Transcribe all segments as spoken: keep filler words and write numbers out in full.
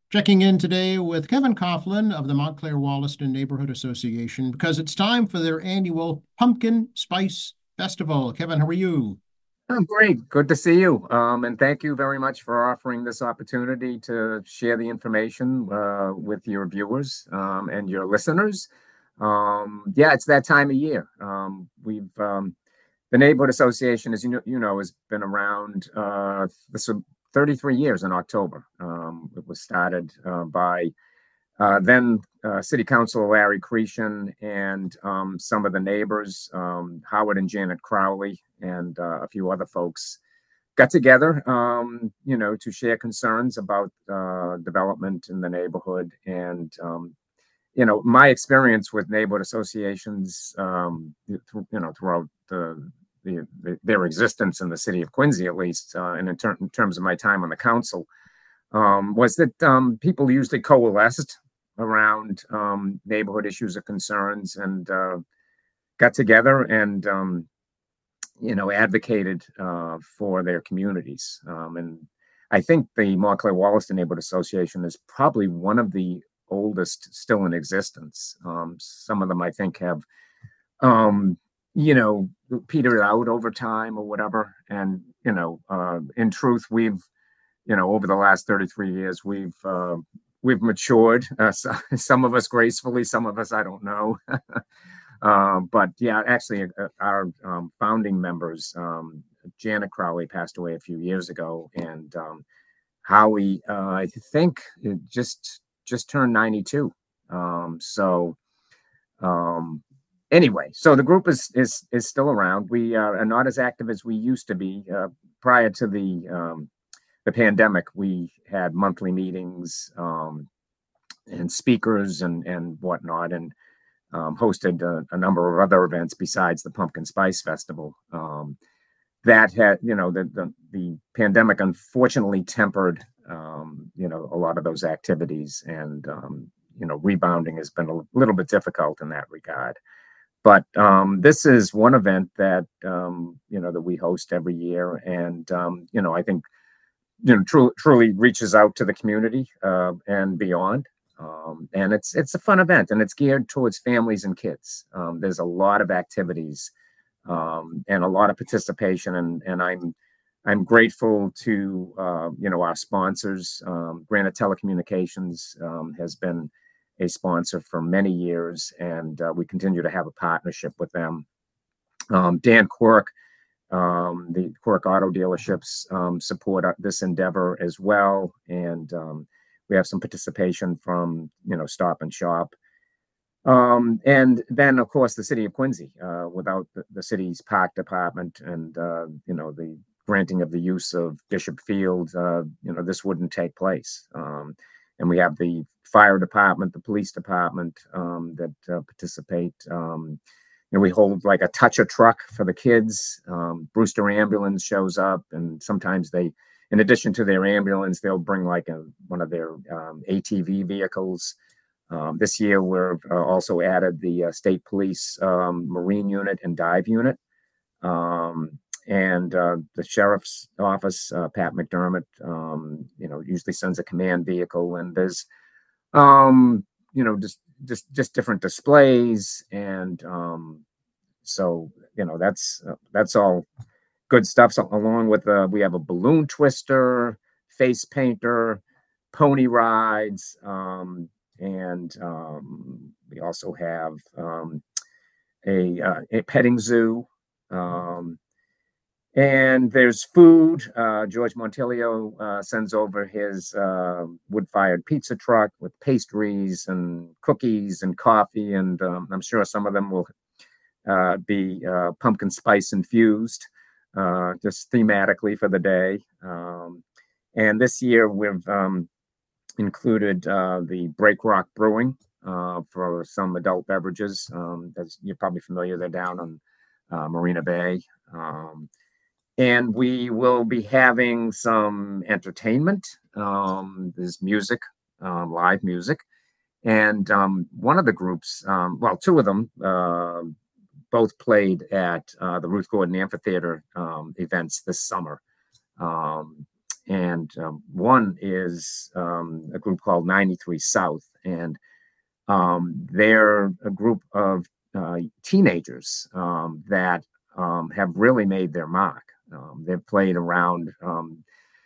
Checking in today with Kevin Coughlin of the Montclair Wollaston Neighborhood Association because it's time for their annual Pumpkin Spice Festival. Kevin, how are you? Oh, great. Good to see you. Um, and thank you very much for offering this opportunity to share the information uh, with your viewers um, and your listeners. Um, yeah, it's that time of year. Um, we've um, the Neighborhood Association, as you know, you know, has been around uh, this will thirty-three years in October. Um, it was started uh, by uh, then uh, City Councilor Larry Cretion and um, some of the neighbors, um, Howard and Janet Crowley, and uh, a few other folks got together, um, you know, to share concerns about uh, development in the neighborhood. And, um, you know, my experience with neighborhood associations, um, you know, throughout the, the, the, their existence in the city of Quincy, at least, uh, and in, ter- in terms of my time on the council, um, was that um, people usually coalesced around um, neighborhood issues or concerns and uh, got together and um, you know advocated uh, for their communities. Um, and I think the Montclair Wollaston Neighborhood Association is probably one of the oldest still in existence. Um, some of them I think have um, you know petered out over time or whatever. And you know, uh, in truth, we've you know, over the last thirty-three years, we've uh, we've matured. Uh, so, some of us gracefully, some of us I don't know. uh, but yeah, actually, uh, our um, founding members, um, Janet Crowley, passed away a few years ago, and um, Howie, uh, I think, just just turned ninety-two. Um, so um, anyway, so the group is is is still around. We uh, are not as active as we used to be uh, prior to the um, the pandemic. We had monthly meetings um, and speakers and and whatnot, and um, hosted a, a, number of other events besides the Pumpkin Spice Festival. Um, that had, you know, the, the the pandemic unfortunately tempered, um, you know, a lot of those activities, and um, you know, rebounding has been a little bit difficult in that regard. But um, this is one event that um, you know that we host every year, and um, you know, I think you know truly truly reaches out to the community uh, and beyond. Um, and it's it's a fun event, and it's geared towards families and kids. Um, there's a lot of activities um, and a lot of participation, and and I'm I'm grateful to uh, you know our sponsors. Um, Granite Telecommunications um, has been a sponsor for many years, and uh, we continue to have a partnership with them. Um, Dan Quirk, um, the Quirk Auto dealerships um, support uh, this endeavor as well, and um, we have some participation from you know Stop and Shop, um, and then of course the city of Quincy. Uh, without the, the city's park department and uh, you know the granting of the use of Bishop Field, uh, you know this wouldn't take place. Um, and we have the fire department, the police department um, that uh, participate. Um, you know, we hold like a toucher truck for the kids. Um, Brewster Ambulance shows up, and sometimes they, in addition to their ambulance, they'll bring like a, one of their um, A T V vehicles. Um, this year, we're uh, also added the uh, state police um, marine unit and dive unit, um, and uh, the sheriff's office. Uh, Pat McDermott, um, you know, usually sends a command vehicle, and there's um, you know, just just just different displays, and um, so you know that's uh, that's all good stuff. So along with uh, we have a balloon twister, face painter, pony rides, um, and um, we also have um, a, uh, a petting zoo. Um, and there's food. Uh, George Montilio uh, sends over his uh, wood-fired pizza truck with pastries and cookies and coffee, and um, I'm sure some of them will uh, be uh, pumpkin spice infused, uh, just thematically for the day. Um, and this year we've um, included uh, the Break Rock Brewing uh, for some adult beverages. Um, as you're probably familiar, they're down on uh, Marina Bay. Um, and we will be having some entertainment. Um, there's music, um, live music. And um, one of the groups, um, well, two of them, uh, both played at uh, the Ruth Gordon Amphitheater um, events this summer. Um, and um, one is um, a group called ninety-three South, and um, they're a group of uh, teenagers um, that um, have really made their mark. Um, they've played around, um,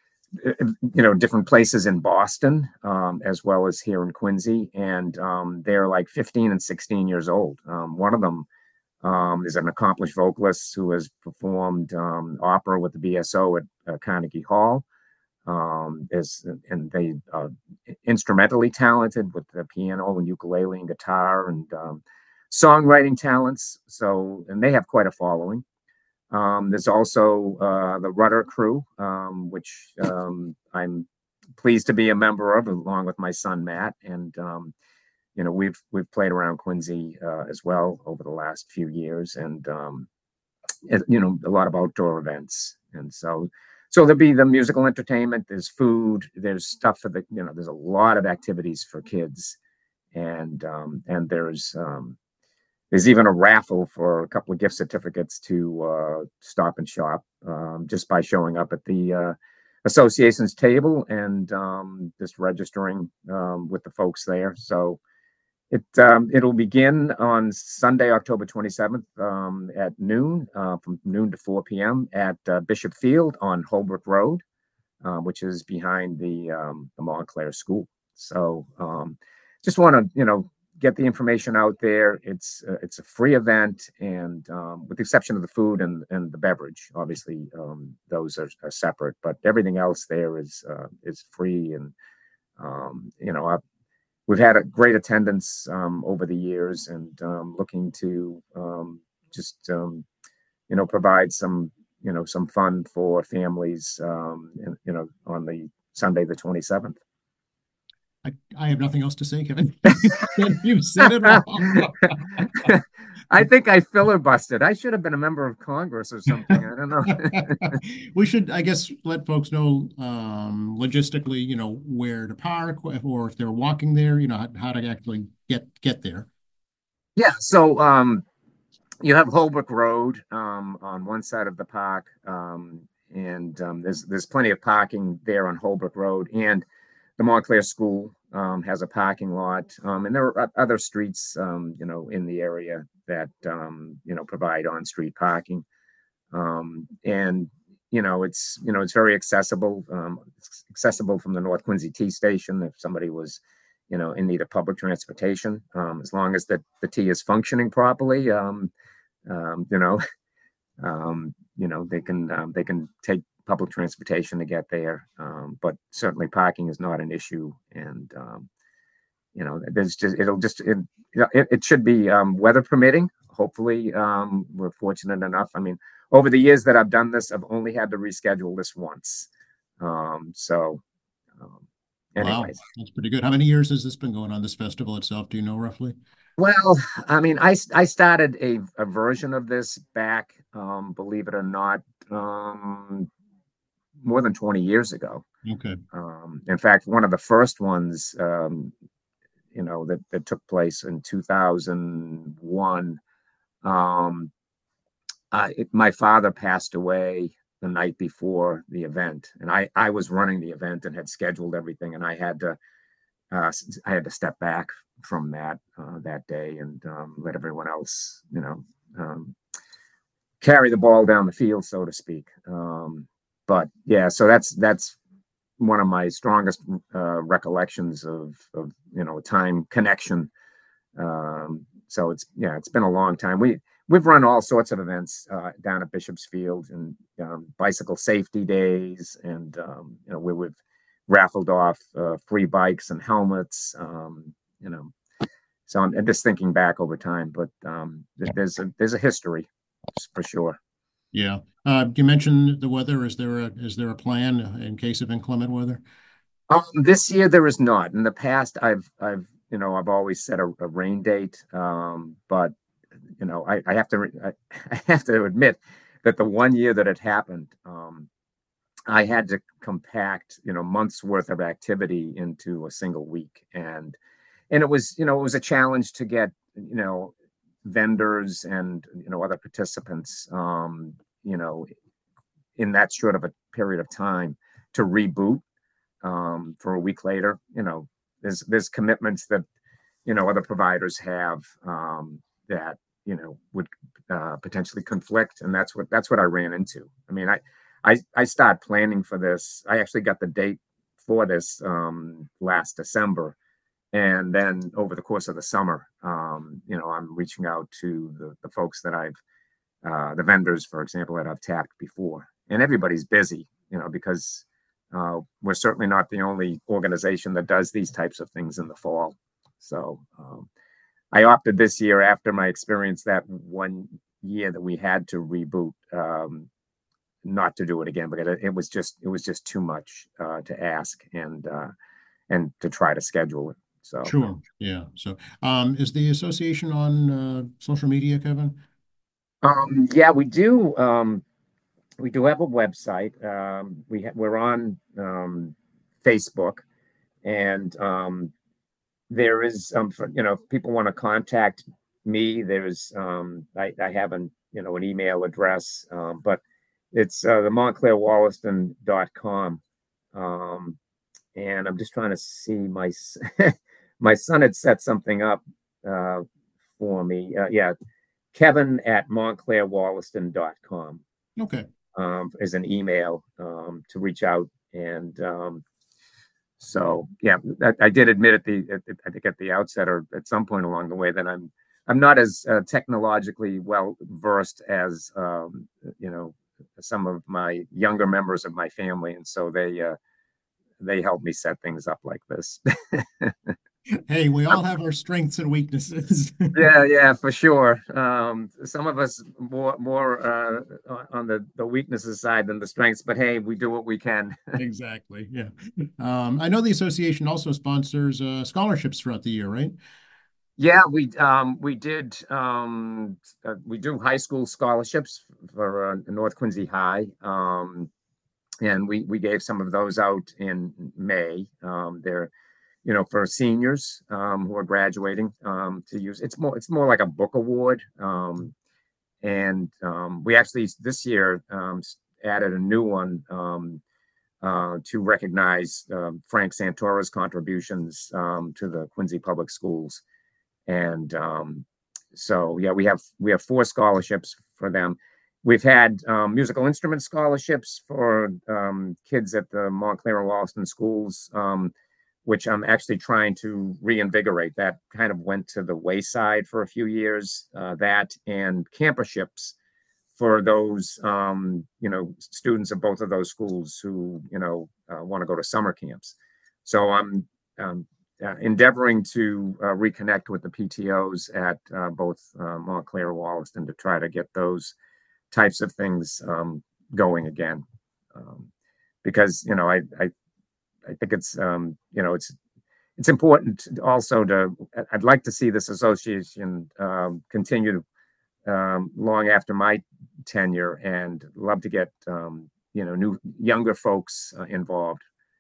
you know, different places in Boston, um, as well as here in Quincy, and um, they're like fifteen and sixteen years old. Um, one of them um, is an accomplished vocalist who has performed um, opera with the B S O at uh, Carnegie Hall. Um, is and they are instrumentally talented with the piano and ukulele and guitar and um, songwriting talents. So, and they have quite a following. Um, there's also uh, the Rudder Crew, um, which um, I'm pleased to be a member of, along with my son Matt. And um, you know, we've we've played around Quincy uh, as well over the last few years, and um, it, you know, a lot of outdoor events. And so, so there'll be the musical entertainment. There's food. There's stuff for the, you know, there's a lot of activities for kids, and um, and there's um, there's even a raffle for a couple of gift certificates to uh, Stop and Shop, um, just by showing up at the uh, association's table and um, just registering um, with the folks there. So it um, it'll begin on Sunday, October twenty-seventh, um, at noon, uh, from noon to four p m at uh, Bishop Field on Holbrook Road, uh, which is behind the um, the Montclair School. So um, just want to, you know, get the information out there. It's uh, it's a free event, and um, with the exception of the food and and the beverage, obviously um, those are, are separate. But everything else there is uh, is free, and um, you know, I, we've had a great attendance um, over the years, and um, looking to um, just um, you know, provide some, you know, some fun for families, um, and, you know, on the Sunday the twenty-seventh. I, I have nothing else to say, Kevin. You've said it all. I think I filibustered. I should have been a member of Congress or something. I don't know. We should, I guess, let folks know um, logistically, you know, where to park, or if they're walking there, you know, how, how to actually get get there. Yeah. So um, you have Holbrook Road um, on one side of the park, um, and um, there's there's plenty of parking there on Holbrook Road, and the Montclair School um, has a parking lot, um, and there are other streets, um, you know, in the area that um, you know, provide on-street parking, um, and you know, it's you know, it's very accessible. Um, it's accessible from the North Quincy T station if somebody was, you know, in need of public transportation, um, as long as the the T is functioning properly. Um, um, you know, um, you know, they can um, they can take public transportation to get there, um, but certainly parking is not an issue. And um, you know, there's just it'll just it, it, it should be um, weather permitting. Hopefully, um, we're fortunate enough. I mean, over the years that I've done this, I've only had to reschedule this once. Um, so, um, Wow, anyways, that's pretty good. How many years has this been going on, this festival itself? Do you know roughly? well, I mean, I I started a, a version of this back, um, believe it or not, um, more than twenty years ago. Okay. Um, in fact, one of the first ones, um, you know, that, that took place in two thousand one, um, uh, it, my father passed away the night before the event, and I, I was running the event and had scheduled everything, and I had to uh, I had to step back from that uh, that day, and um, let everyone else, you know, um, carry the ball down the field, so to speak. Um, but yeah, so that's that's one of my strongest uh, recollections of of you know, time connection. Um, so it's yeah, it's been a long time. We we've run all sorts of events uh, down at Bishop's Field, and um, bicycle safety days, and um, you know, where we've raffled off uh, free bikes and helmets. Um, you know, so I'm, I'm just thinking back over time, but um, there's a there's a history for sure. Yeah. Uh, you mentioned the weather. Is there a is there a plan in case of inclement weather? Um, this year there is not. In the past, I've I've you know, I've always set a, a rain date, um, but you know, I, I have to I, I have to admit that the one year that it happened, um, I had to compact, you know, months worth of activity into a single week, and and it was, you know, it was a challenge to get, you know, vendors and, you know, other participants, um, you know, in that short of a period of time to reboot um, for a week later. You know, there's there's commitments that you know other providers have um, that you know would uh, potentially conflict, and that's what that's what I ran into. I mean, I I I started planning for this. I actually got the date for this um, last December, and then over the course of the summer, um, you know, I'm reaching out to the, the folks that I've uh, the vendors, for example, that I've tapped before, and everybody's busy, you know, because uh, we're certainly not the only organization that does these types of things in the fall. So um, I opted this year after my experience that one year that we had to reboot, um, not to do it again because it, it was just it was just too much uh, to ask and uh, and to try to schedule it. So Sure. Yeah. So, um, is the association on uh, social media, Kevin? um, yeah, we do. Um, we do have a website. Um, we ha- we're on um, Facebook, and um, there is um, for, you know if people want to contact me. There's um, I, I have an you know an email address, um, but it's uh, the montclair wollaston dot com. Um, and I'm just trying to see my s- my son had set something up uh, for me. Uh, yeah, Kevin at montclair wollaston dot com Okay. um, is an email um, to reach out. And um, so, yeah, I, I did admit at the, at, I think at the outset or at some point along the way that I'm, I'm not as uh, technologically well versed as, um, you know, some of my younger members of my family. And so they, uh, they help me set things up like this. Hey, we all have our strengths and weaknesses. Yeah, yeah, for sure. Um, some of us more more uh, on the the weaknesses side than the strengths, but hey, we do what we can. Exactly. Yeah. Um, I know the association also sponsors uh, scholarships throughout the year, right? Yeah, we um we did um uh, we do high school scholarships for uh, North Quincy High. Um, and we we gave some of those out in May. Um, they're you know for seniors um who are graduating um to use. It's more it's more like a book award. Um, and um, we actually this year um, added a new one um, uh, to recognize um, Frank Santora's contributions um, to the Quincy Public Schools. And um, so, yeah, we have we have four scholarships for them. We've had um, musical instrument scholarships for um, kids at the Montclair and Wollaston schools, um, which I'm actually trying to reinvigorate. That kind of went to the wayside for a few years. Uh, that and camperships for those um, you know students of both of those schools who you know uh, want to go to summer camps. So I'm um, uh, endeavoring to uh, reconnect with the P T Os at uh, both uh, Montclair and Wollaston to try to get those types of things um, going again. Um, because you know I I, I think it's um, you know it's it's important also to I'd like to see this association um, continue um, long after my tenure, and love to get um, you know new younger folks uh, involved.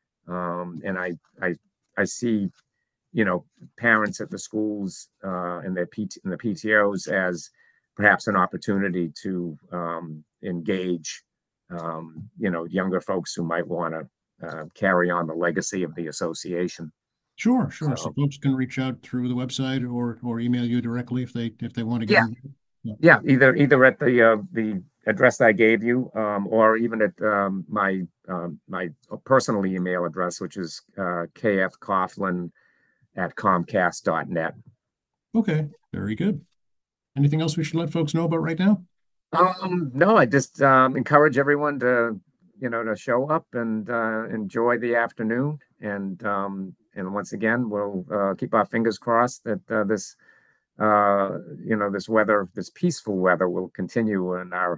Um, and I I I see you know parents at the schools uh, and their P T and the P T Os as perhaps an opportunity to um, engage um, you know younger folks who might want to uh, carry on the legacy of the association. Sure, sure. So So folks can reach out through the website or or email you directly if they if they want to get yeah, involved. Yeah. yeah, either either at the uh, the address I gave you, um, or even at um, my um, my personal email address, which is uh, k f coughlin at comcast dot net. Okay, very good. Anything else we should let folks know about right now? Um, no, I just um, encourage everyone to you know to show up and uh, enjoy the afternoon, and um, and once again, we'll uh, keep our fingers crossed that uh, this uh, you know this weather, this peaceful weather, will continue in our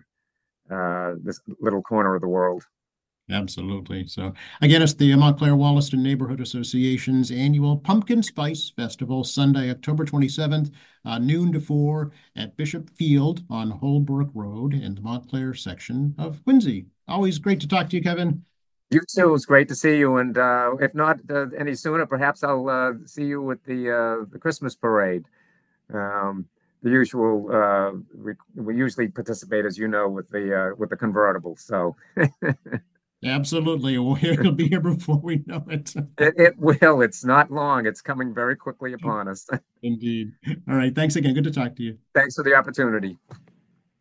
uh, this little corner of the world. Absolutely. So again, it's the Montclair Wollaston Neighborhood Association's annual Pumpkin Spice Festival, Sunday, October twenty-seventh, uh, noon to four at Bishop Field on Holbrook Road in the Montclair section of Quincy. Always great to talk to you, Kevin. You too. It was great to see you. And uh, if not uh, any sooner, perhaps I'll uh, see you with the uh, the Christmas parade. Um, the usual. Uh, we, we usually participate, as you know, with the uh, with the convertible. So Absolutely. Well, it'll be here before we know it. It, it will. It's not long. It's coming very quickly upon us. Indeed. All right. Thanks again. Good to talk to you. Thanks for the opportunity.